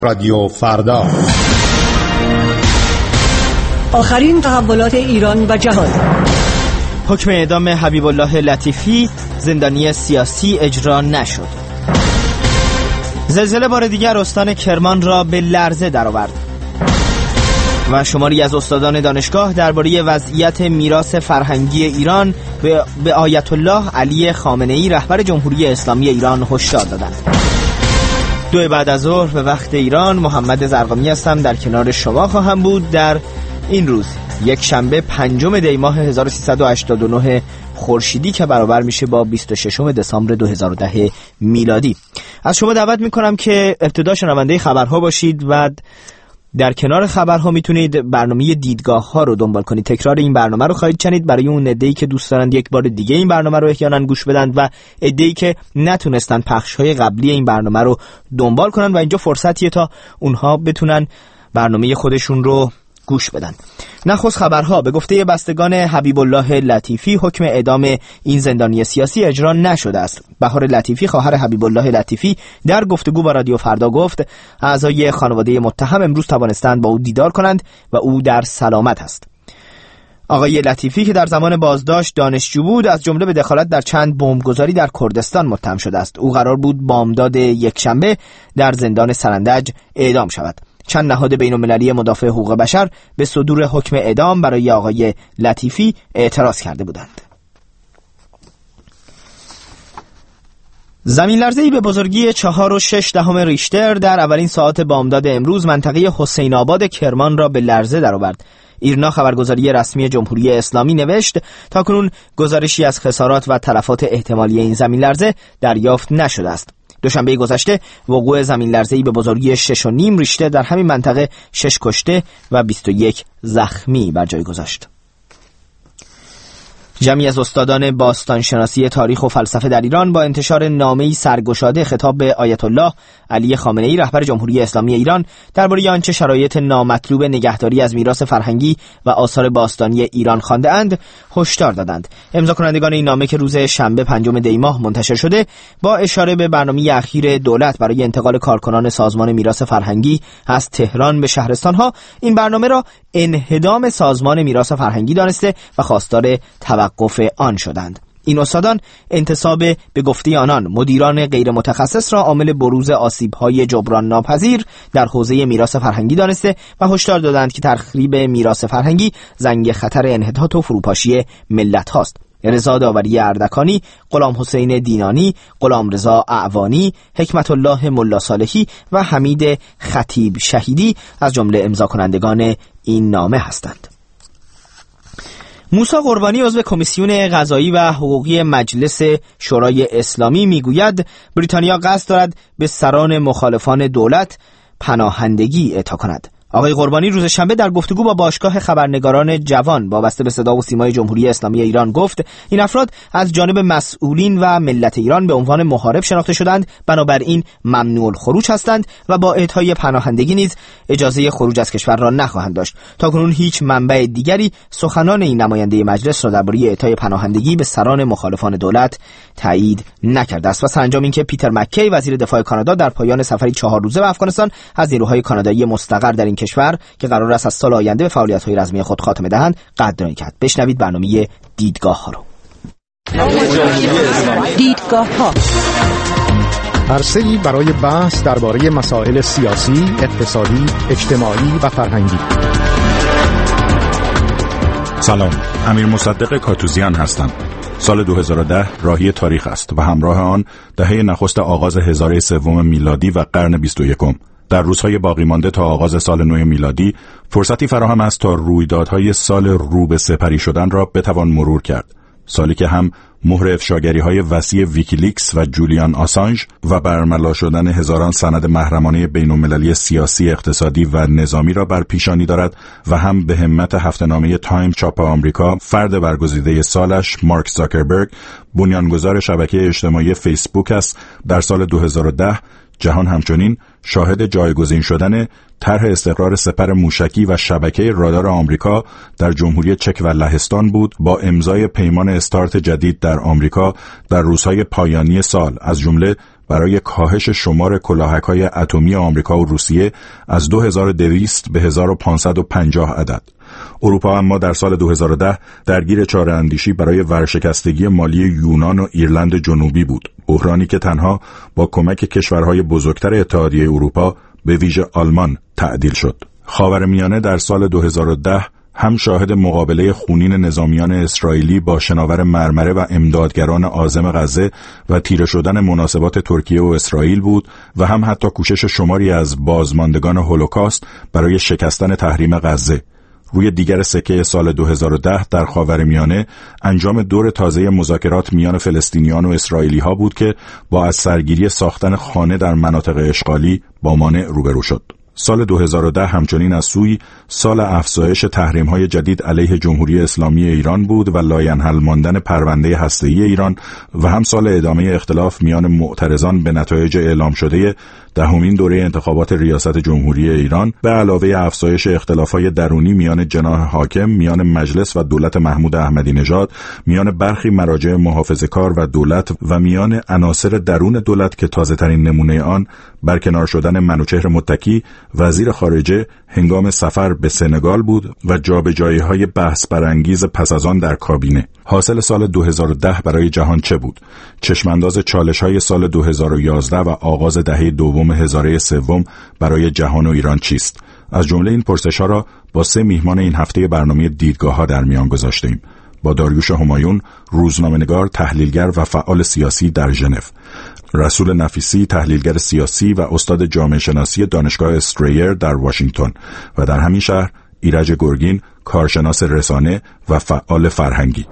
رادیو فردا، آخرین تحولات ایران و جهان. حکم اعدام حبیب الله لطیفی زندانی سیاسی اجرا نشد. زلزله بار دیگر استان کرمان را به لرزه درآورد. و شماری از استادان دانشگاه درباره وضعیت میراث فرهنگی ایران به آیت الله علی خامنه‌ای رهبر جمهوری اسلامی ایران هشدار دادند. 2 بعد از ظهر به وقت ایران، محمد زرقامی هستم. در کنار شما خواهم بود در این روز، یک شنبه 5 دی ماه 1389 خورشیدی که برابر میشه با 26 دسامبر 2010 میلادی. از شما دعوت میکنم که ابتدا شنونده خبرها باشید و در کنار خبرها میتونید برنامه دیدگاه ها رو دنبال کنید. تکرار این برنامه رو خواهید شنید برای اون عده‌ای که دوست دارند یک بار دیگه این برنامه رو احیانا گوش بدن و عده‌ای که نتونستن پخش های قبلی این برنامه رو دنبال کنن و اینجا فرصتیه تا اونها بتونن برنامه خودشون رو گوش بدن. نخست خبرها. به گفته بستگان حبیب الله لطیفی، حکم اعدام این زندانی سیاسی اجرا نشده است. بهار لطیفی، خواهر حبیب الله لطیفی، در گفتگو با رادیو فردا گفت اعضای خانواده متهم امروز توانستند با او دیدار کنند و او در سلامت است. آقای لطیفی که در زمان بازداشت دانشجو بود، از جمله به دخالت در چند بمبگذاری در کردستان متهم شده است. او قرار بود بامداد یکشنبه در زندان سرندج اعدام شود. چند نهاد بین‌المللی مدافع حقوق بشر به صدور حکم اعدام برای آقای لطیفی اعتراض کرده بودند. زمین لرزه‌ای به بزرگی 4.6 ریشتر در اولین ساعات بامداد امروز منطقه حسین آباد کرمان را به لرزه درآورد. ایرنا خبرگزاری رسمی جمهوری اسلامی نوشت تاکنون گزارشی از خسارات و تلفات احتمالی این زمین لرزه دریافت نشده است. دوشنبه گذشته وقوع زمین لرزه‌ای به بزرگی 6.5 ریشتر در همین منطقه 6 کشته و 21 زخمی بر جای گذاشت. جمعی از استادان باستانشناسی تاریخ و فلسفه در ایران با انتشار نامه‌ای سرگشاده خطاب به آیت الله علی خامنه‌ای رهبر جمهوری اسلامی ایران درباره آنچه شرایط نامطلوب نگهداری از میراث فرهنگی و آثار باستانی ایران خوانده‌اند هشدار دادند. امضا کنندگان این نامه که روز شنبه 5 دی ماه منتشر شده، با اشاره به برنامه اخیر دولت برای انتقال کارکنان سازمان میراث فرهنگی از تهران به شهرستان‌ها، این برنامه را انهدام سازمان میراث فرهنگی دانسته و خواستار توقف آن شدند. این استادان انتصاب به گفته آنان مدیران غیر متخصص را عامل بروز آسیب‌های جبران ناپذیر در حوزه میراث فرهنگی دانسته و هشدار دادند که تخریب میراث فرهنگی زنگ خطر انحطاط و فروپاشی ملت هاست. رضا داوری اردکانی، غلام حسین دینانی، غلام رضا اعوانی، حکمت الله ملا صالحی و حمید خطیب شهیدی از جمله امضا کنندگان این نامه هستند. موسی قربانی عضو کمیسیون قضایی و حقوقی مجلس شورای اسلامی میگوید بریتانیا قصد دارد به سران مخالفان دولت پناهندگی اعطا کند. آقای قربانی روز شنبه در گفتگو با باشگاه خبرنگاران جوان وابسته به صدا و سیمای جمهوری اسلامی ایران گفت این افراد از جانب مسئولین و ملت ایران به عنوان محارب شناخته شدند، بنابراین ممنوع الخروج هستند و با اعطای پناهندگی نیز اجازه خروج از کشور را نخواهند داشت. تاکنون هیچ منبع دیگری سخنان این نماینده مجلس را درباره اعطای پناهندگی به سران مخالفان دولت تایید نکرده است. و سرانجام اینکه پیتر مکی وزیر دفاع کانادا در پایان سفری 4 روزه به افغانستان از نیروهای کانادایی مستقر در این کشور که قرار است از سال آینده به فعالیت‌های رزمی خود خاتمه دهند قدردانی کرد. بشنوید برنامه دیدگاه ها رو. دیدگاه ها عرصه‌ای برای بحث درباره مسائل سیاسی، اقتصادی، اجتماعی و فرهنگی. سلام، امیر مصدق کاتوزیان هستم. سال 2010 راهی تاریخ است و همراه آن دهه نخست آغاز هزاره سوم میلادی و قرن 21. در روزهای باقی مانده تا آغاز سال نو میلادی فرصتی فراهم است تا رویدادهای سال رو به سپری شدن را بتوان مرور کرد. سالی که هم مهر افشاگری‌های وسیع ویکیلیکس و جولیان آسانژ و برملا شدن هزاران سند محرمانه بین‌المللی سیاسی، اقتصادی و نظامی را بر پیشانی دارد و هم به همت هفته‌نامه تایم چاپ آمریکا فرد برگزیده سالش مارک زاکربرگ بنیانگذار شبکه اجتماعی فیسبوک است. در سال 2010 جهان همچنین شاهد جایگزین شدن طرح استقرار سپر موشکی و شبکه رادار آمریکا در جمهوری چک و لهستان بود با امضای پیمان استارت جدید در آمریکا در روزهای پایانی سال، از جمله برای کاهش شمار کلاهک‌های اتمی آمریکا و روسیه از 2200 به 1550 عدد. اروپا اما در سال 2010 درگیر چاره‌اندیشی برای ورشکستگی مالی یونان و ایرلند جنوبی بود، بحرانی که تنها با کمک کشورهای بزرگتر اتحادیه اروپا به ویژه آلمان تعدیل شد. خاورمیانه در سال 2010 هم شاهد مقابله خونین نظامیان اسرائیلی با شناور مرمره و امدادگران عازم غزه و تیره شدن مناسبات ترکیه و اسرائیل بود و هم حتی کوشش شماری از بازماندگان هولوکاست برای شکستن تحریم غزه. روی دیگر سکه سال 2010 در خاورمیانه انجام دور تازه مذاکرات میان فلسطینیان و اسرائیلی ها بود که با از سرگیری ساختن خانه در مناطق اشغالی با مانع روبرو شد. سال 2010 همچنین از سوی سال افزایش تحریم‌های جدید علیه جمهوری اسلامی ایران بود و لاینحل ماندن پرونده هسته‌ای ایران و هم سال ادامه اختلاف میان معترضان به نتایج اعلام شده دهمین دوره انتخابات ریاست جمهوری ایران به علاوه افزایش اختلاف‌های درونی میان جناح حاکم، میان مجلس و دولت محمود احمدی نژاد، میان برخی مراجع محافظه‌کار و دولت و میان عناصر درون دولت که تازه‌ترین نمونه آن برکنار شدن منوچهر متکی وزیر خارجه هنگام سفر به سنگال بود و جابجایی‌های بحث برانگیز پس از آن در کابینه. حاصل سال 2010 برای جهان چه بود؟ چشمانداز چالش‌های سال 2011 و آغاز دهه دوم هزاره سوم برای جهان و ایران چیست؟ از جمله این پرسش‌ها را با 3 میهمان این هفته برنامه دیدگاه‌ها در میان گذاشتیم. با داریوش همایون، روزنامه‌نگار، تحلیلگر و فعال سیاسی در ژنو، رسول نفیسی، تحلیلگر سیاسی و استاد جامعه شناسی دانشگاه استریر در واشنگتن و در همین شهر ایرج گرگین، کارشناس رسانه و فعال فرهنگی.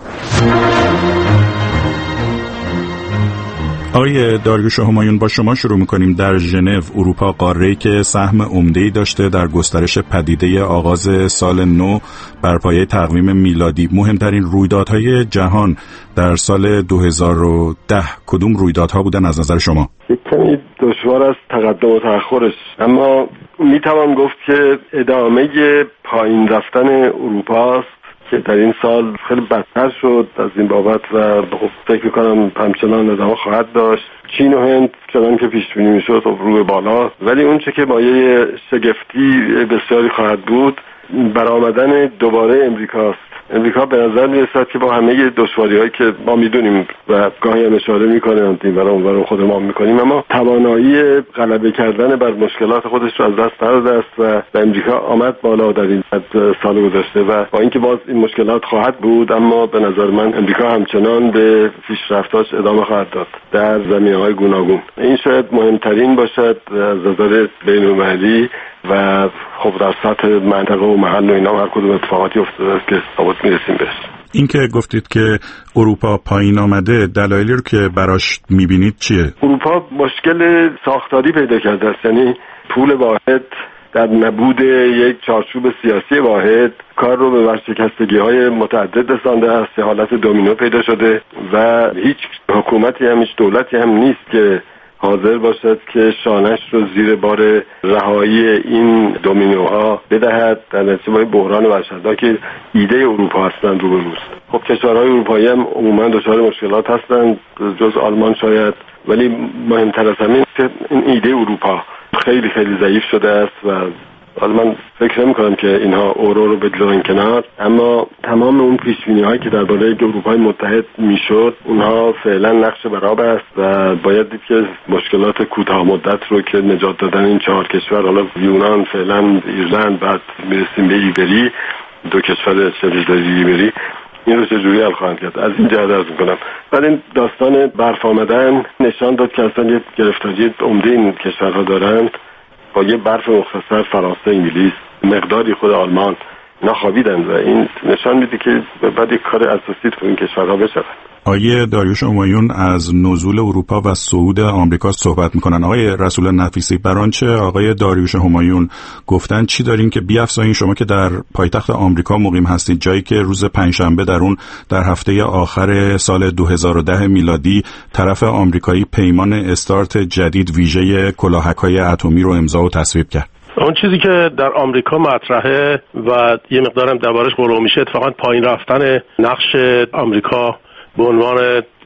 آقای داریوش همایون، با شما شروع می‌کنیم. در ژنو، اروپا، قاره‌ای که سهم عمده‌ای داشته در گسترش پدیده آغاز سال نو بر پایه تقویم میلادی، مهمترین رویدادهای جهان در سال 2010 کدوم رویدادها بودن از نظر شما؟ کمی دشوار است تقدم و تأخرش، اما میتوان گفت که ادامه پایین رفتن اروپا است که در این سال خیلی بدتر شد از این بابت و خب فکر می‌کنم همچنان ادامه خواهد داشت. چین و هند چنان که پیش بینی می‌شد خب رو به بالا، ولی اون چه که مایه شگفتی بسیاری خواهد بود برآمدن دوباره امریکاست. امریکا به نظر میرسد که با همه دشواری‌هایی که ما میدونیم و گاهی هم اشاره می‌کنیم این اونورا خود ما می‌کنیم، اما توانایی غلبه کردن بر مشکلات خودش رو از دست نداده است و امریکا آمد بالا در این سال گذشته و با اینکه باز این مشکلات خواهد بود، اما به نظر من امریکا همچنان به پیشرفتاش ادامه خواهد داد در زمینه‌های گوناگون. این شاید مهمترین باشد از نظر بین‌المللی و خب در سطح منطقه و محل و اینا هر کدوم اتفاقاتی افتاده است که ثابت میرسیم بهش. این که گفتید که اروپا پایین آمده، دلایلی رو که براش میبینید چیه؟ اروپا مشکل ساختاری پیدا کرده است، یعنی پول واحد در نبود یک چارچوب سیاسی واحد کار رو به ورشکستگی‌های متعدد رسانده است، حالت دومینو پیدا شده و هیچ حکومتی هم هیچ دولتی هم نیست که حاضر باشد که شانش رو زیر بار رهایی این دومینوها بدهد. در نتیجه با بحران وحشتناک ایده اروپا هستند روبروست. خب کشورهای اروپایی هم عموما دچار مشکلات هستند جز آلمان شاید، ولی مهمتر از همین که این ایده اروپا خیلی خیلی ضعیف شده است و حالا من فکر نمی‌کنم که اینها اورو رو بگذارن کنار، اما تمام اون پیش‌بینی‌هایی که درباره اروپای متحد میشد اونها فعلا نقش برآب است و باید دید که مشکلات کوتاه مدت رو که نجات دادن این 4 کشور، حالا یونان، فعلا ایرلند، بعد میرسیم به ایبری، 2 کشور شبه‌جزیره ایبری، این رو چجوری حل خواهند کرد. از این جهت عرض می‌کنم. ولی این داستان برف آمدن نشان داد که اصلا یه گرفتاری عمده این کشورها دارند. با یه برف مختصر فرانسه، انگلیس، مقداری خود آلمان ناخوابیدن و این نشان میده که بعد یک کار اساسی تو این کشورها بشه. آقای داریوش همایون از نزول اروپا و صعود آمریکا صحبت میکنن. آقای رسول نفیسی، برانچه آقای داریوش همایون گفتن چی دارین که بیافزایین؟ شما که در پایتخت آمریکا مقیم هستید، جایی که روز پنجشنبه در هفته آخر سال 2010 میلادی طرف آمریکایی پیمان استارت جدید ویژه کلاهک‌های اتمی رو امضا و تصویب کرد. اون چیزی که در آمریکا مطرحه و یه مقدارم دربارش قرار میشه اتفاقا پایین رفتن نقش آمریکا به عنوان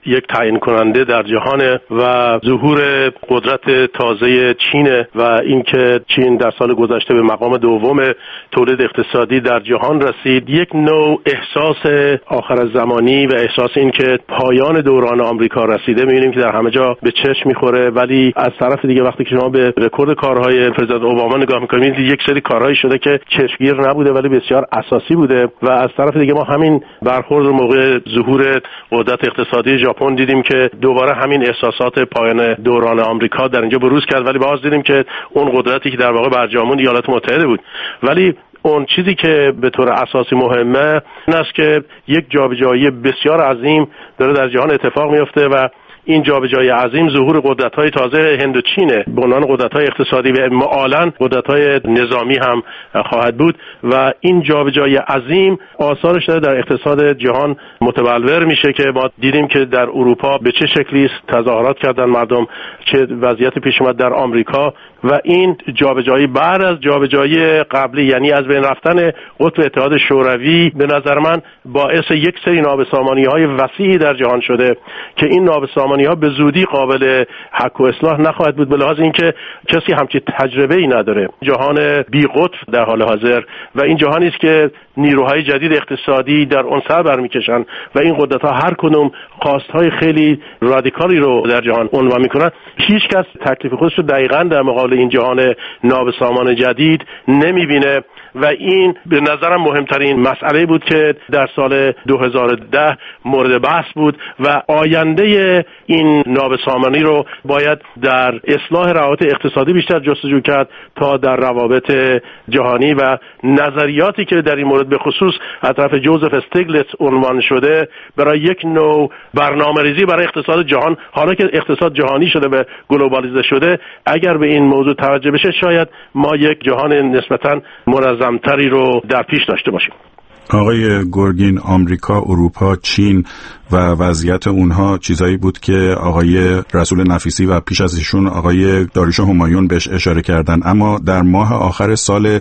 یک تعیین کننده در جهان و ظهور قدرت تازه چین و اینکه چین در سال گذشته به مقام دوم تولید اقتصادی در جهان رسید، یک نوع احساس آخر زمانی و احساس این که پایان دوران آمریکا رسیده می‌بینیم که در همه جا به چشم می‌خوره. ولی از طرف دیگه وقتی که شما به رکورد کارهای پرزیدنت اوباما نگاه می‌کنید، یک سری کارهایی شده که چشمگیر نبوده ولی بسیار اساسی بوده. و از طرف دیگه ما همین برخورد موقع ظهور قدرت اقتصادی ژاپن دیدیم که دوباره همین احساسات پایان دوران آمریکا در اینجا بروز کرد، ولی باز دیدیم که اون قدرتی که در واقع برجامون ایالات متحده بود. ولی اون چیزی که به طور اساسی مهمه این است که یک جابجایی بسیار عظیم داره در جهان اتفاق میفته و این جابجایی عظیم ظهور قدرت‌های تازه هند و چین به عنوان قدرت‌های اقتصادی و معالاً قدرت‌های نظامی هم خواهد بود و این جابجایی عظیم آثارش در اقتصاد جهان متبلور میشه که ما دیدیم که در اروپا به چه شکلی تظاهرات کردن مردم، چه وضعیت پیش اومد در آمریکا و این جابجایی بعد از جابجایی قبلی، یعنی از بین رفتن قطب اتحاد شوروی، به نظر من باعث یک سری نابسامانی‌های وسیعی در جهان شده که این نابسامانی‌ها به زودی قابل حک و اصلاح نخواهد بود، به لحاظ اینکه کسی همچین تجربه‌ای نداره. جهان بی قطب در حال حاضر و این جهانی است که نیروهای جدید اقتصادی در اون سر برمی‌کشن و این قدرت‌ها هر کدوم خواست‌های خیلی رادیکالی رو در جهان عنوان می‌کنن. هیچ کس تکلیف خودش رو دقیقاً در مقابل این جهان نابسامان جدید نمی‌بینه و این به نظرم مهمترین مسئله بود که در سال 2010 مورد بحث بود و آینده این نابسامانی رو باید در اصلاح روابط اقتصادی بیشتر جستجو کرد تا در روابط جهانی و نظریاتی که در این مورد به خصوص از طرف جوزف استیگلیتز عنوان شده برای یک نوع برنامه‌ریزی برای اقتصاد جهان، حالا که اقتصاد جهانی شده و گلوبالیزه شده، اگر به این موضوع توجه بشه شاید ما یک جهان نسبتاً منظمتری رو در پیش داشته باشیم. آقای گرگین، آمریکا، اروپا، چین و وضعیت اونها چیزایی بود که آقای رسول نفیسی و پیش از ایشون آقای داریوش همایون بهش اشاره کردن. اما در ماه آخر سال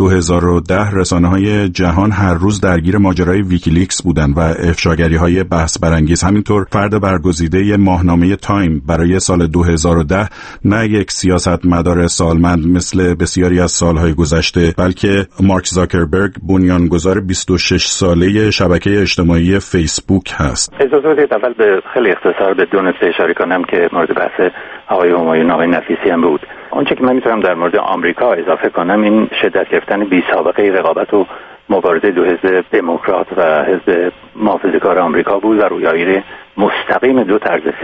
2010 رسانه‌های جهان هر روز درگیر ماجرای ویکیلیکس بودن و افشاگری‌های بحث برانگیز. همینطور فرد برگزیده ماهنامه تایم برای سال 2010 نه یک سیاستمدار سالمند مثل بسیاری از سالهای گذشته، بلکه مارک زاکربرگ، بنیانگذار 26 ساله شبکه اجتماعی فیسبوک هست. اجازه بدید اول به خیلی اختصار به دو نکته اشاره کنم که مورد بحث آقای همایون آقای نفیسی هم بود. اونچه که من میتونم در مورد آمریکا اضافه کنم این شدت گرفتن بی سابقه رقابت و مبارزه دو حزب دموکرات و حزب محافظه‌کار آمریکا بود و رویایی مستقیم دو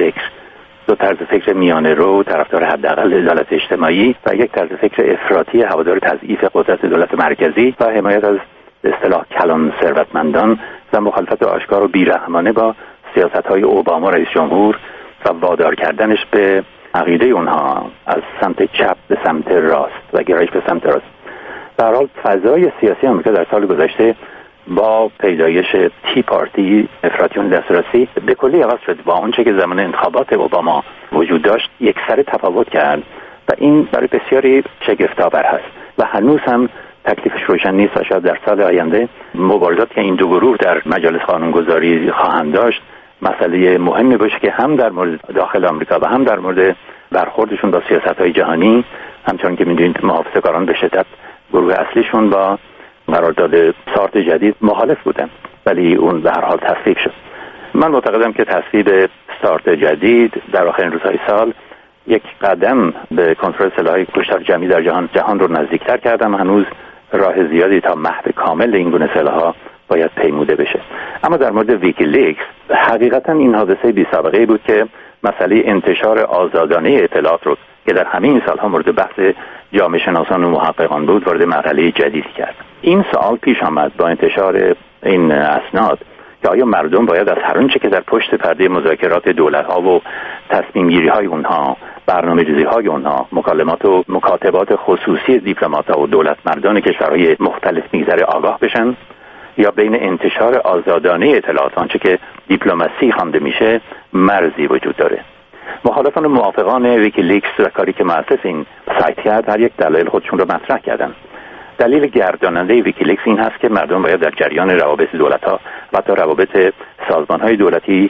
طرز فکر میانه رو طرفدار حداقل عدالت اجتماعی و یک طرز فکر افراطی هوادار تضعیف قدرت دولت مرکزی و حمایت از به اصطلاح کلان ثروتمندان و مخالفت آشکار و بیرحمانه با سیاست‌های اوباما رئیس جمهور و وادار کردنش به عقیده اونها از سمت چپ به سمت راست و گرایش به سمت راست. در حال فضای سیاسی آمریکا در سال گذشته با پیدایش تی پارتی، افراطیون دسترسی، به کلی عوض شد. با اونچه که زمان انتخابات اوباما وجود داشت یک سر تفاوت کرد و این برای بسیاری شگفت‌آور هست و هنوز هم تکلیفش روشن نیست و شاید در سال آینده مبارزات که این دو گروه در مجالس قانونگذاری خواهند داشت مسئله مهمی باشه که هم در مورد داخل آمریکا و هم در مورد برخوردشون با سیاست‌های جهانی، همچنان که می‌دونید محافظه‌کاران به شدت گروه اصلیشون با قرارداد سارت جدید مخالف بودن، ولی اون به هر حال تصویب شد. من معتقدم که تصویب سارت جدید در آخرین روزهای سال یک قدم به کنترل سلاح‌های کشتار جمعی در جهان رو نزدیکتر کردم. هنوز راه زیادی تا محو کامل این گونه سلاح‌ها باید پیموده بشه. اما در مورد ویکیلیکس حقیقتا این حادثه بی سابقه بود که مسئله انتشار آزادانه اطلاعات رو که در همه این سالها مورد بحث جامعه شناسان و محققان بود وارد مرحله جدیدی کرد. این سوال پیش آمد با انتشار این اسناد که آیا مردم باید از هر آنچه که در پشت پرده مذاکرات دولت‌ها و تصمیم‌گیری‌های اونها، برنامه‌ریزی‌های اونها، مکالمات و مکاتبات خصوصی دیپلمات‌ها و دولتمردان کشورهای مختلف میگذره آگاه بشن، یا بین انتشار آزادانه اطلاعات آنچه که دیپلماسی خوانده میشه مرزی وجود داره. مخالفان و موافقان ویکیلیکس و کاری که مؤسس این سایت کرد هر یک دلایل خودشون رو مطرح کردن. دلیل گرداننده ویکیلیکس این هست که مردم باید در جریان روابط دولت‌ها و تا روابط سازمان‌های دولتی و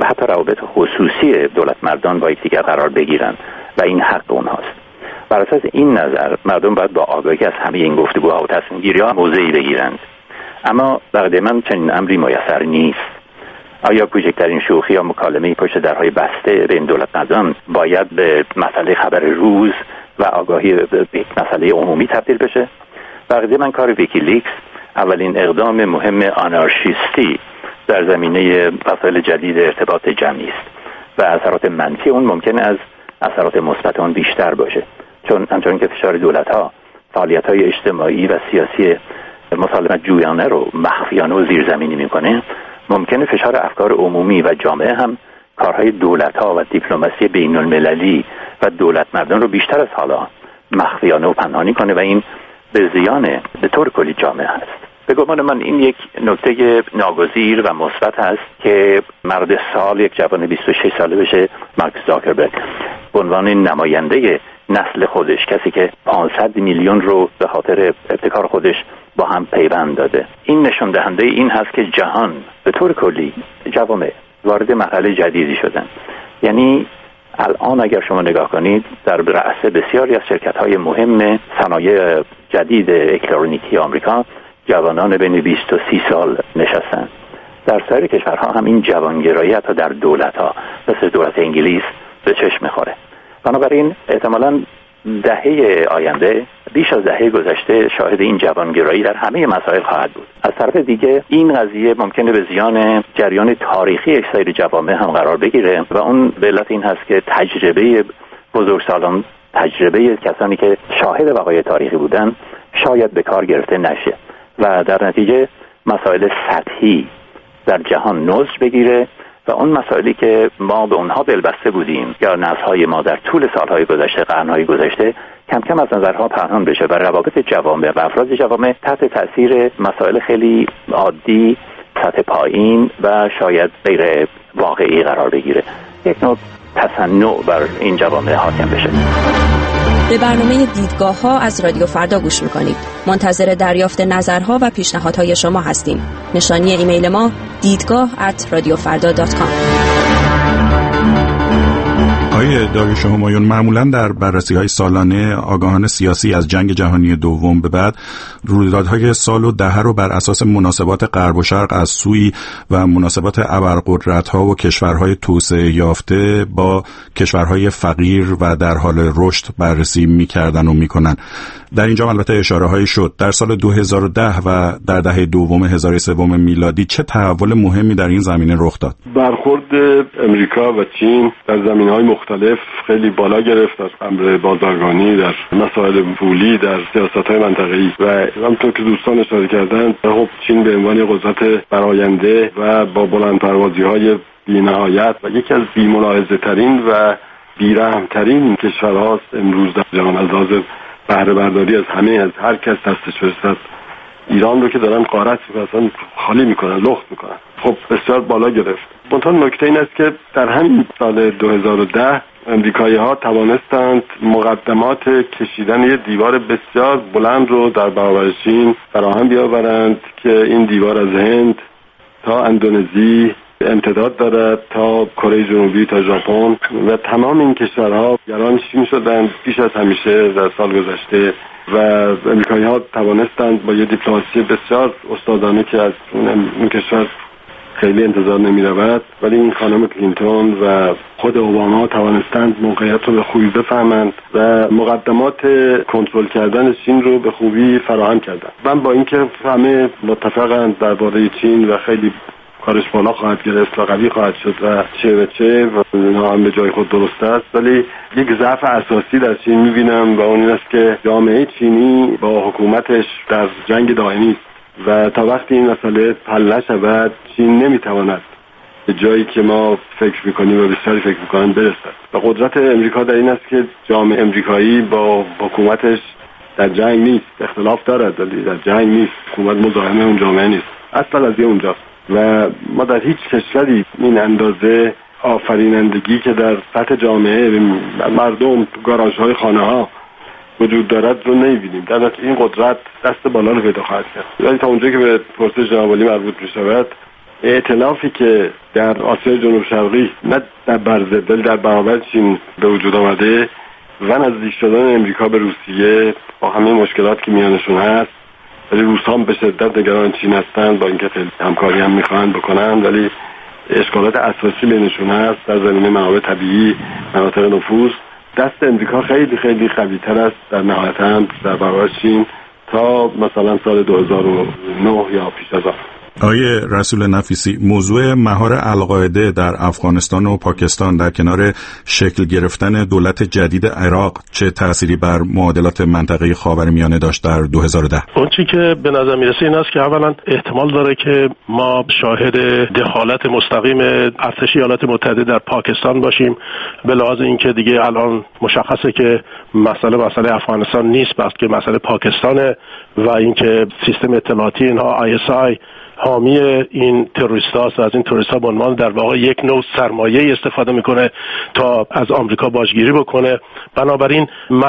و حتی روابط خصوصی دولت مردان با یکدیگر قرار بگیرند و این حق اونهاست. بر اساس این نظر مردم باید با آگاهی از همه این گفتگوها و تصمیم گیری‌ها موضعی بگیرند. اما بقیده من چنین امری میسر نیست. آیا کوچکترین شوخی یا مکالمه پشت درهای بسته بین دولت مردان باید به مسئله خبر روز و آگاهی به مسئله عمومی تبدیل بشه؟ بقیده من کار ویکیلیکس اولین اقدام مهم آنارشیستی در زمینه مسائل جدید ارتباط جمعی است و اثرات منفی اون ممکن از اثرات مثبت اون بیشتر باشه، چون همچنان که فشار دولت‌ها فعالیت‌های اجتماعی و سیاسی مسالمت جویانه رو مخفیانه و زیرزمینی میکنه، ممکنه فشار افکار عمومی و جامعه هم کارهای دولت‌ها و دیپلماسی بین‌المللی و دولت مردان رو بیشتر از حالا مخفیانه و پنهانی کنه و این به زیان به طور کلی جامعه هست. به گمان من این یک نکته ناگزیر و مثبت است که مرد سال یک جوان 26 ساله بشه مارک زاکربرگ به عنوان نماینده نسل خودش، کسی که 500 میلیون رو به خاطر ابتکار خودش با هم پیوند داده. این نشون دهنده این هست که جهان به طور کلی جوامع وارد مرحله جدیدی شدن. یعنی الان اگر شما نگاه کنید در رأس بسیاری از شرکت‌های مهم صنایع جدید الکترونیکی آمریکا جوانان بین 20 و 30 سال نشستن. در سایر کشورها هم این جوانگرایی حتی در دولت‌ها مثل دولت انگلیس به چشم می‌خوره. بنابراین احتمالاً دهه آینده بیش از دهه گذشته شاهد این جوانگرایی در همه مسائل خواهد بود. از طرف دیگه این قضیه ممکنه به زیان جریان تاریخی یک سری جوامع هم قرار بگیره و اون به علت این هست که تجربه بزرگسالان، تجربه کسانی که شاهد وقایع تاریخی بودن شاید به کار گرفته نشه و در نتیجه مسائل سطحی در جهان نضج بگیره و اون مسائلی که ما به اونها دلبسته بودیم یا نسل‌های ما در طول سال‌های گذشته، قرن‌های گذشته کم کم از نظرها پنهان بشه و روابط جوامع و افراد جوامع تحت تأثیر مسائل خیلی عادی، سطح پایین و شاید غیر واقعی قرار بگیره. یک نوع تصنع بر این جوامع حاکم بشه. به برنامه دیدگاه‌ها از رادیو فردا گوش می‌کنید. منتظر دریافت نظرها و پیشنهادهای شما هستیم. نشانی ایمیل ما دیدگاه@radiofarda.com. آقای داریوش همایون، معمولا در بررسی‌های سالانه آگاهان سیاسی از جنگ جهانی دوم به بعد رویدادهای سال و دهه رو بر اساس مناسبات غرب و شرق از سوی و مناسبات ابرقدرت‌ها و کشورهای توسعه یافته با کشورهای فقیر و در حال رشد بررسی می‌کردن و می‌کنن. در اینجا البته اشاره‌هایی شد. در سال 2010 و در دهه دوم هزاره سوم میلادی چه تحول مهمی در این زمینه رخ داد؟ برخورد امریکا و چین در زمینه‌های مختلف خیلی بالا گرفت، از امر بازرگانی، در مسائل پولی، در سیاست‌های منطقه‌ای و همونطور که دوستان اشاره کردند، خب چین به عنوان قدرت براینده و با بلندپروازی‌های بی‌نهایت و یکی از بی‌ملاحظه‌ترین و بی‌رحم‌ترین کشورهاست امروز در جهان از لحاظ بهره برداری از همه، از هر کس دستش برسد. ایران رو که دارن غارت میکنن، خالی میکنن، لخت میکنن. خب بسیار بالا گرفت. منتها نکته این است که در همین سال 2010 امریکایی‌ها توانستند مقدمات کشیدن یه دیوار بسیار بلند رو در برابر چین فراهم بیاورند که این دیوار از هند تا اندونزی امتداد دارد، تا کره جنوبی، تا ژاپن و تمام این کشورها گران چین شدند بیش از همیشه در سال گذشته و امریکایی‌ها توانستند با یه دیپلماسی بسیار استادانه که از اون کشور خیلی انتظار نمی‌رود، ولی این خانم کلینتون و خود اوباما توانستند موقعیت رو به خوبی بفهمند و مقدمات کنترل کردن چین رو به خوبی فراهم کردند. من با اینکه همه متفقند درباره چین و خیلی کارش بالا خواهد گرفت و قوی خواهد شد و چه و اینها هم به جای خود درست است، ولی یک ضعف اساسی در چین می‌بینم و اون این است که جامعه چینی با حکومتش در جنگ دائمی است و تا وقتی این مسئله حل نشود چین نمیتواند به جایی که ما فکر میکنیم و بسیاری فکر میکنن برسد. و قدرت امریکا در این است که جامعه امریکایی با حکومتش در جنگ نیست، اختلاف دارد ولی در جنگ نیست، حکومت مزاحم اون جامعه نیست، اصلا از اونجاست و ما در هیچ کشوری این اندازه آفرینندگی که در سطح جامعه مردم گاراژهای خانه‌ها وجود دارد رو نمی‌بینیم. در این قدرت دست بالا رو پیدا خواهد کرد. ولی تا اونجایی که به پرسش جناب عالی مربوط می‌شود، ائتلافی که در آسیای جنوب شرقی نه در برضد بل در برابر چین به وجود آمده و نزدیک شدن امریکا به روسیه با همه مشکلات که میانشون هست، ولی روس‌ها به شدت نگران چین هستند، با اینکه همکاری هم میخواهند بکنند، ولی اشکالات اساسی بینشون هست در زمینه منابع طبیعی، مناطق نفوذ. دست امریکا خیلی خیلی قوی‌تر است در نهایت هم در برابر چین تا مثلا سال 2009 یا پیش از آن. آقای رسول نفیسی، موضوع مهار القاعده در افغانستان و پاکستان در کنار شکل گرفتن دولت جدید عراق چه تأثیری بر معادلات منطقه خاورمیانه داشت در 2010؟ اون چی که به نظر میرسه این است که اولا احتمال داره که ما شاهد دخالت مستقیم ارتش ایالات متحده در پاکستان باشیم، به لحاظ اینکه دیگه الان مشخصه که مسئله افغانستان نیست، بلکه مسئله پاکستانه و اینکه سیستم اطلاعاتی اینها ISI حامی این تروریستاست و از این تروریست‌ها به عنوان در واقع یک نوع سرمایه استفاده میکنه تا از آمریکا باجگیری بکنه. بنابراین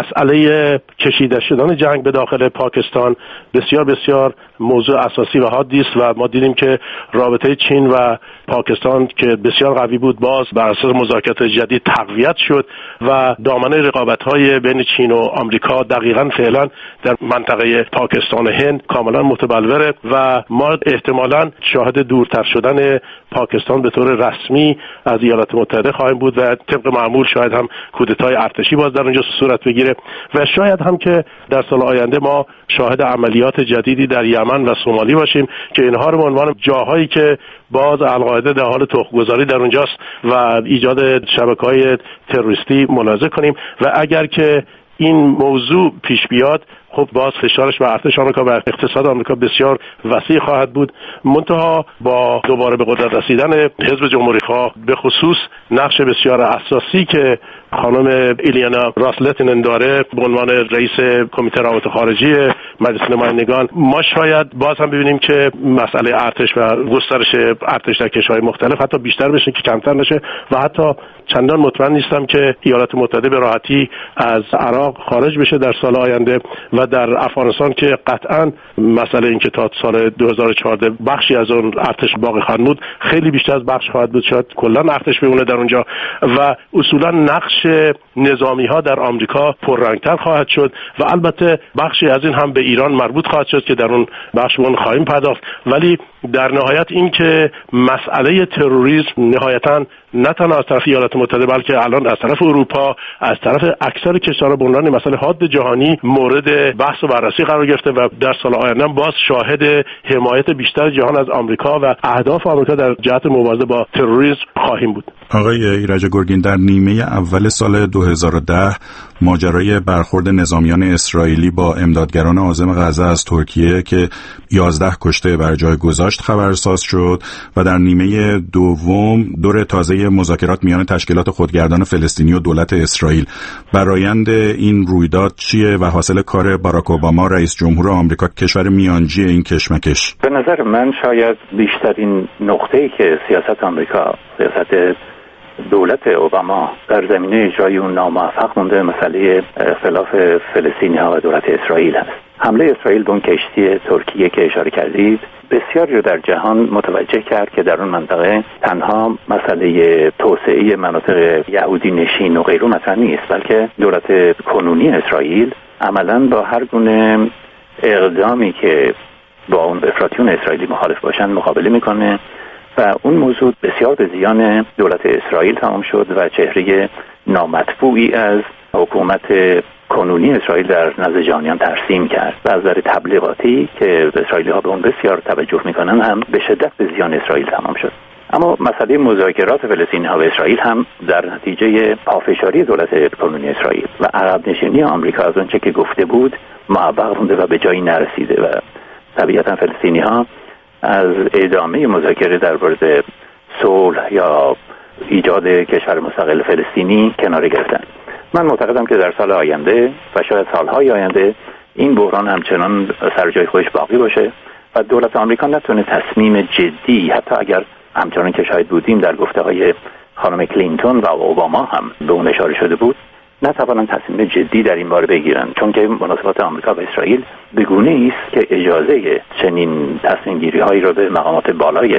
مسئله کشیده شدن جنگ به داخل پاکستان بسیار بسیار موضوع اساسی و حادی است و ما دیدیم که رابطه چین و پاکستان که بسیار قوی بود باز بر اساس مذاکرات جدید تقویت شد و دامنه رقابت‌های بین چین و آمریکا دقیقاً فعلا در منطقه پاکستان و هند کاملا متبلوره و ما احتمالاً شاهد دورتر شدن پاکستان به طور رسمی از ایالات متحده خواهیم بود و طبق معمول شاید هم کودتای ارتشی باز در اونجا صورت بگیره و شاید هم که در سال آینده ما شاهد عملیات جدیدی در یمن و سومالی باشیم که اینها رو به عنوان جاهایی که باز القاعده در حال تخم‌گذاری در اونجاست و ایجاد شبکه‌های تروریستی ملاحظه کنیم و اگر که این موضوع پیش بیاد خب باز فشارش بر ارتش آمریکا و اقتصاد آمریکا بسیار وسیع خواهد بود. منتها با دوباره به قدرت رسیدن حزب جمهوری‌خواه به خصوص نقش بسیار اساسی که خانم ایلیانا راسلتینن داره به عنوان رئیس کمیته روابط خارجی مجلس نمایندگان، ما شاید باز هم ببینیم که مسئله ارتش و گسترش ارتش در کشورهای مختلف حتی بیشتر بشه که کمتر نشه و حتی چندان مطمئن نیستم که ایالات متحده به راحتی از عراق خارج بشه در سال آینده و در افغانستان که قطعاً مسئله این که تا سال 2014 بخشی از اون ارتش باقی خواهد بود خیلی بیشتر از بخش خواهد بود، شاید کلاً ارتش بمونه در اونجا و اصولاً نقش نظامی ها در آمریکا پررنگتر خواهد شد و البته بخشی از این هم به ایران مربوط خواهد شد که در اون بخش اون خواهیم پرداخت. ولی در نهایت این که مسئله تروریسم نهایتاً نه تنها از طرف ایالات متحده بلکه الان از طرف اروپا، از طرف اکثر کشورها به عنوان مسئله حاد جهانی مورد بحث و بررسی قرار گرفته و در سال آینده باز شاهد حمایت بیشتر جهان از آمریکا و اهداف آمریکا در جهت مبارزه با تروریسم خواهیم بود. آقای ایرج گرگین، در نیمه اول سال 2010 ماجرای برخورد نظامیان اسرائیلی با امدادگران عازم غزه از ترکیه که 11 کشته بر جای گذاشت خبرساز شد و در نیمه دوم دور تازه مذاکرات میان تشکیلات خودگردان فلسطینی و دولت اسرائیل. برآیند این رویداد چیه و حاصل کار باراک اوباما رئیس جمهور آمریکا کشور میانجی این کشمکش؟ به نظر من شاید بیشترین نقطه‌ای که سیاست آمریکا، سیاست دولت اوباما در زمینه اجرای اون ناموفق مونده مسئله اختلاف فلسطینی‌ها و دولت اسرائیل هست. حمله اسرائیل به اون کشتی ترکیه که اشاره کردید بسیاری رو در جهان متوجه کرد که در اون منطقه تنها مسئله توسعه مناطق یهودی نشین و غیره مطرح نیست، بلکه دولت کنونی اسرائیل عملاً با هر گونه اقدامی که با اون افراطیون اسرائیلی مخالف باشن مقابله میکنه و اون موضوع بسیار به زیان دولت اسرائیل تمام شد و چهره نامطبوعی از حکومت کنونی اسرائیل در نزد جهانیان ترسیم کرد و از نظر تبلیغاتی که اسرائیلی‌ها به اون بسیار توجه میکنن هم به شدت به زیان اسرائیل تمام شد. اما مسئله مذاکرات فلسطینی‌ها و اسرائیل هم در نتیجه پافشاری دولت کنونی اسرائیل و عقب نشینی آمریکا از اونچه که گفته بود معوق مونده و به جایی نرسیده و طبیعتاً فلسطینی‌ها از ادامه مذاکره در مورد صلح یا ایجاد کشور مستقل فلسطینی کناره گرفتن. من معتقدم که در سال آینده و شاید سالهای آینده این بحران همچنان سر جای خودش باقی باشه و دولت آمریکا نتونه تصمیم جدی، حتی اگر همچنان که شاید بودیم در گفته‌های خانم کلینتون و اوباما هم به اون اشاره شده بود، نتوانند تصمیم جدی در این باره بگیرن، چون که مناسبات آمریکا و اسرائیل به گونه‌ای است که اجازه چنین تصمیم گیری‌هایی را به مقامات بالای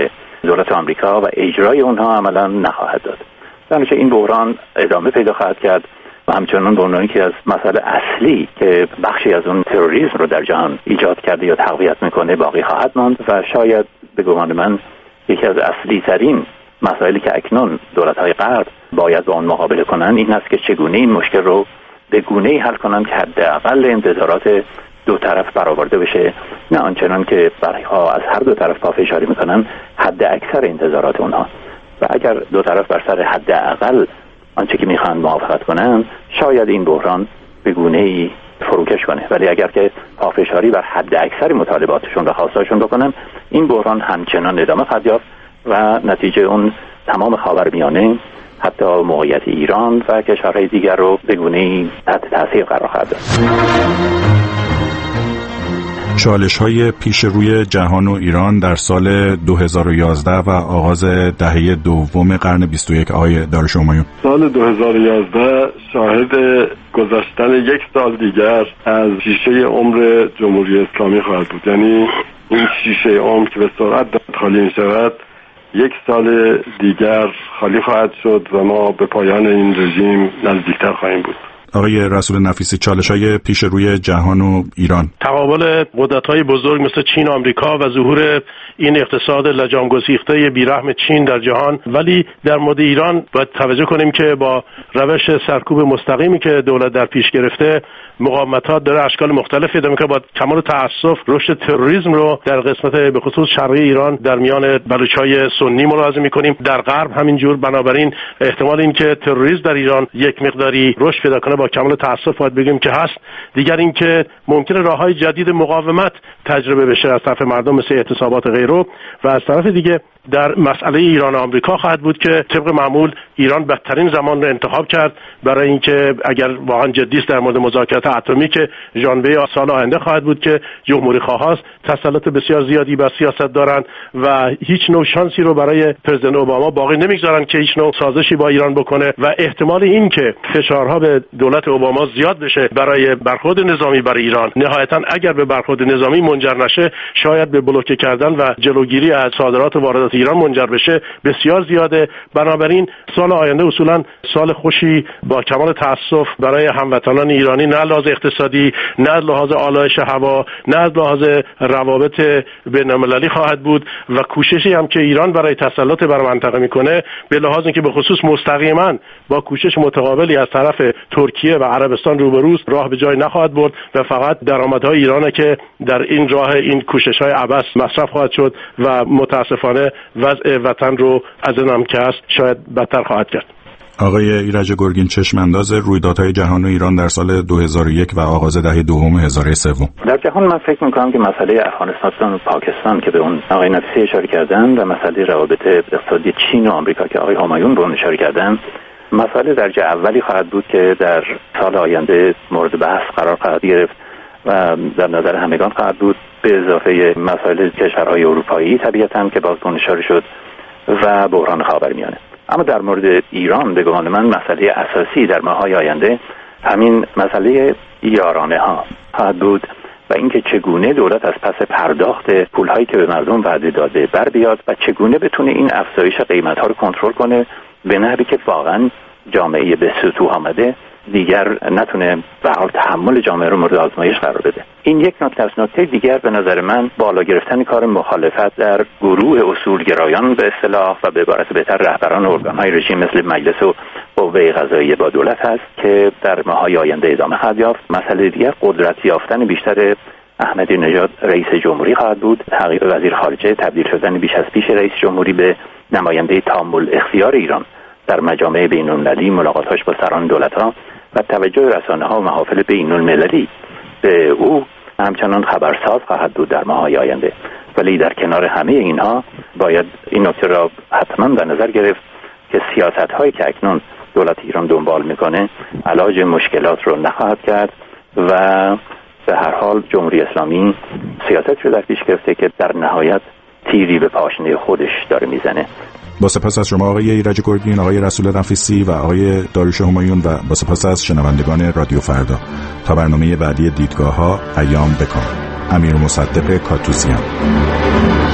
دولت آمریکا و اجرای اونها عملا نخواهد داد. در نتیجه این بحران ادامه پیدا خواهد کرد و همچنان بحرانی که از مسئله اصلی که بخشی از اون تروریسم رو در جهان ایجاد کرده یا تقویت میکنه باقی خواهد ماند و شاید به گمان من یکی از اصلی ترین مسائلی که اکنون دولت‌های غرب باید با اون مقابله کنن این است که چگونه این مشکل رو به گونه‌ای حل کنن که حداقل انتظارات دو طرف برآورده بشه، نه آنچنان که برخی‌ها از هر دو طرف پافشاری میکنن حد اکثر انتظارات اونها. و اگر دو طرف بر سر حداقل آنچه که میخوان موافقت کنن شاید این بحران به گونه‌ای فروکش کنه، ولی اگر که پافشاری بر حد اکثر مطالباتشون و خواستاشون بکنن این بحران همچنان ادامه خواهد یافت و نتیجه اون تمام خاورمیانه حتی موقعیت ایران و کشورهای دیگر رو به گونه‌ای تحت تاثیر قرار خواهد داد. چالش‌های پیش روی جهان و ایران در سال 2011 و آغاز دهه دوم قرن 21 آقای داریوش همایون. سال 2011 شاهد گذشتن یک سال دیگر از شیشه عمر جمهوری اسلامی خواهد بود. یعنی این شیشه عمر که به سرعت خالی می‌شود یک سال دیگر خالی خواهد شد و ما به پایان این رژیم نزدیکتر خواهیم بود. آقای رسول نفیسی، چالش‌های پیش روی جهان و ایران، تقابل قدرت‌های بزرگ مثل چین، آمریکا و ظهور این اقتصاد لجام گسیخته بیرحم چین در جهان، ولی در مورد ایران باید توجه کنیم که با روش سرکوب مستقیمی که دولت در پیش گرفته مقاومت‌ها داره اشکال مختلفی داره که با کمال تأسف رشد تروریسم رو در قسمت به خصوص شرقی ایران در میان بلوچ‌های سنی ملاحظه می‌کنیم، در غرب همینجور. بنابراین احتمال این که تروریسم در ایران یک مقداری رشد پیدا کنه با کمال تأسف باید بگیم که هست. دیگر این که ممکنه راه‌های جدید مقاومت تجربه بشه از طرف مردم مثل اعتصابات غیره، و از طرف دیگه در مسئله ایران و آمریکا خواهد بود که طبق معمول ایران بدترین زمان رو انتخاب کرد برای اینکه اگر واقعا جدی است در مورد مذاکرات اتمی که ژانویه سال آینده خواهد بود که جمهوری خواهاست تسلط بسیار زیادی بر سیاست دارند و هیچ نوع شانسی رو برای پرزیدنت اوباما باقی نمیگذارن که هیچ نوع سازشی با ایران بکنه و احتمال این که فشارها به دولت اوباما زیاد بشه برای برخورد نظامی برای ایران، نهایتا اگر به برخورد نظامی منجر نشه شاید به بلوکه کردن و جلوگیری از صادرات و واردات ایران منجر بشه بسیار زیاده. بنابراین سال آینده اصولا سال خوشی با کمال تأسف برای هموطنان ایرانی، نه لحاظ اقتصادی، نه لحاظ آلایش هوا، نه لحاظ روابط بین‌المللی خواهد بود و کوششی هم که ایران برای تسلط بر منطقه میکنه به لحاظ اینکه به خصوص مستقیما با کوشش متقابلی از طرف ترکیه و عربستان روبروست راه به جای نخواهد برد و فقط درآمدهای ایرانه که در این راه این کوشش‌های عبث مصرف خواهد شد و متاسفانه وضع وطن رو از این هم که هست شاید بدتر خواهد کرد. آقای ایرج گرگین، چشمانداز رویدادهای جهان و ایران در سال 2001 و آغاز دهه دوم هزاره سوم. در جهان من فکر می‌کنم که مسئله افغانستان و پاکستان که به اون آقای نفیسی اشاره کردن و مسئله روابط اقتصادی چین و آمریکا که آقای همایون به اون اشاره کردن مسئله درجه اولی خواهد بود که در سال آینده مورد بحث قرار خواهد گرفت و در نظر همگان خواهد بود، به اضافه مسائل کشورهای اروپایی طبیعتاً که باز اون اشاره شد و بحران خاورمیانه. اما در مورد ایران به گمان من مسئله اساسی در ماه‌های آینده همین مسئله یارانه ها خواهد بود و اینکه چگونه دولت از پس پرداخت پول‌هایی که به مردم وعده داده بر بیاد و چگونه بتونه این افزایش قیمت‌ها رو کنترل کنه به نحوی که واقعاً جامعه به سطوح آمده دیگر نتونه به حال تحمل جامعه رو مورد آزمایش قرار بده. این یک نکته است. نکته دیگر به نظر من بالا گرفتن کار مخالفت در گروه اصولگرایان به اصطلاح و به عبارت بهتر رهبران ارگان‌های رژیم مثل مجلس و قوه قضاییه با دولت است که در ماه‌های آینده ادامه خواهد یافت. مسئله دیگر قدرت یافتن بیشتر احمدی نژاد رئیس جمهوری خواهد بود. تغییر وزیر خارجه، تبدیل شدن بیش از پیش رئیس جمهوری به نماینده تامل اختیار ایران در مجامع بین‌المللی، ملاقات‌هاش با سران دولت‌ها و توجه رسانه‌ها و محافل بین‌المللی به او همچنان خبرساز خواهد بود در ماه‌های آینده. ولی در کنار همه اینها باید این نکته را حتما در نظر گرفت که سیاست‌هایی که اکنون دولت ایران دنبال می‌کنه علاج مشکلات رو نخواهد کرد و به هر حال جمهوری اسلامی سیاست رو در پیش گرفته که در نهایت تیری به پاشنه خودش داره میزنه. با سپاس از شما آقای ایرج گرگین، آقای رسول نفیسی و آقای داریوش همایون و با سپاس از شنوندگان رادیو فردا. تا برنامه بعدی دیدگاه‌ها، ایام بکام. امیر مصدق کاتوزیان.